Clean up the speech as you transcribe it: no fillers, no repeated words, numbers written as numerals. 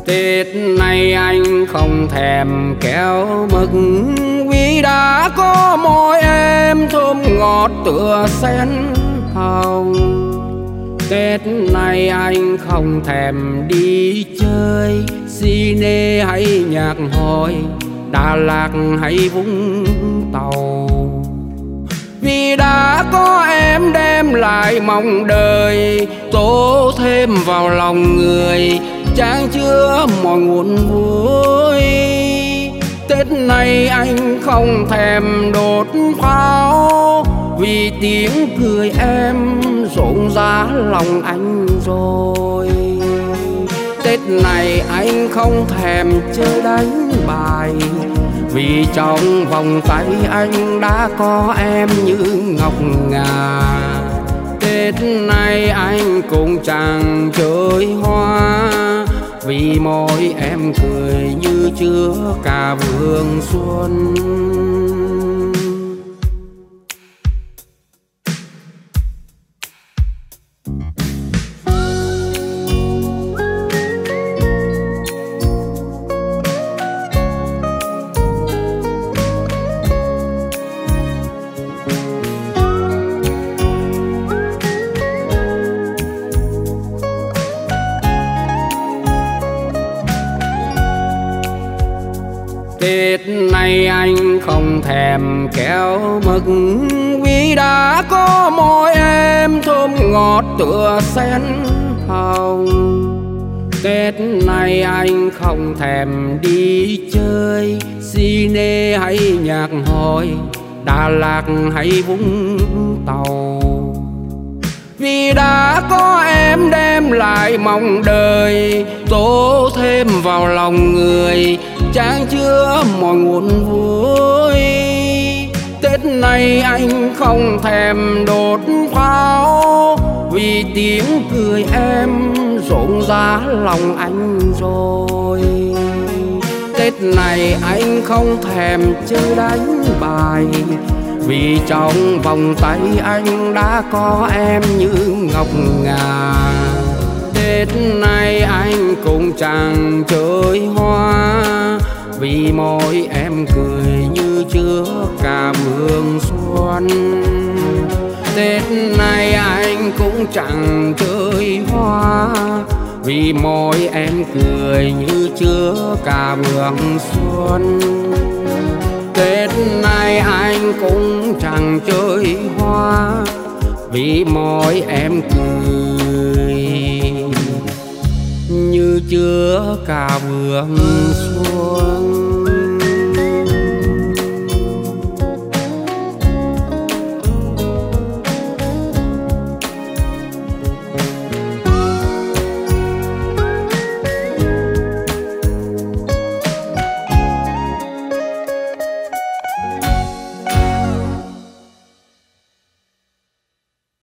Tết này anh không thèm kéo mực, vì đã có môi em thơm ngọt tựa sen hồng. Tết này anh không thèm đi chơi cine hay nhạc hội, Đà Lạt hay Vũng Tàu, vì đã có em đem lại mong đời, tô thêm vào lòng người chan chứa mọi nguồn vui. Tết này anh không thèm đốt pháo, vì tiếng cười em rộn rã lòng anh rồi. Tết này anh không thèm chơi đánh bài, vì trong vòng tay anh đã có em như ngọc ngà. Tết này anh cũng chẳng chơi hoa, vì môi em cười như chứa cả vườn xuân. Tết này anh không thèm kéo mực, vì đã có môi em thơm ngọt tựa sen hồng. Tết này anh không thèm đi chơi cine hay nhạc hội, Đà Lạt hay Vũng Tàu, vì đã có em đem lại mong đời, tô thêm vào lòng người chan chứa mọi nguồn vui. Tết này anh không thèm đốt pháo, vì tiếng cười em rộn rã lòng anh rồi. Tết này anh không thèm chơi đánh bài, vì trong vòng tay anh đã có em như ngọc ngà. Tết này anh cũng chẳng chơi hoa, vì môi em cười như chứa cả vườn xuân. Tết này anh cũng chẳng chơi hoa, vì môi em cười như chứa cả vườn xuân. Tết này anh cũng chẳng chơi hoa, vì môi em cười như chứa cả vườn xuân.